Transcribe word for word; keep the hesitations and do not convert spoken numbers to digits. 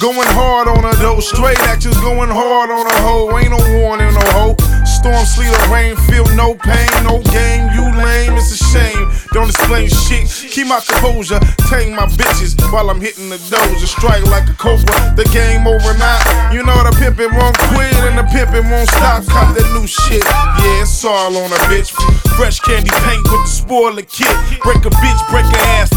Going hard on a dope, straight actions going hard on a hoe. Ain't no warning, no hoe. Storm, sleet, or rain, feel no pain, no game. You lame, it's a shame. Don't explain shit, keep my composure. Tame my bitches while I'm hitting the doja. Strike like a cobra, the game over now. You know the pimpin' won't quit and the pimpin' won't stop. Cop that new shit, yeah, it's all on a bitch. Fresh candy paint with the spoiler kit. Break a bitch, break her ass,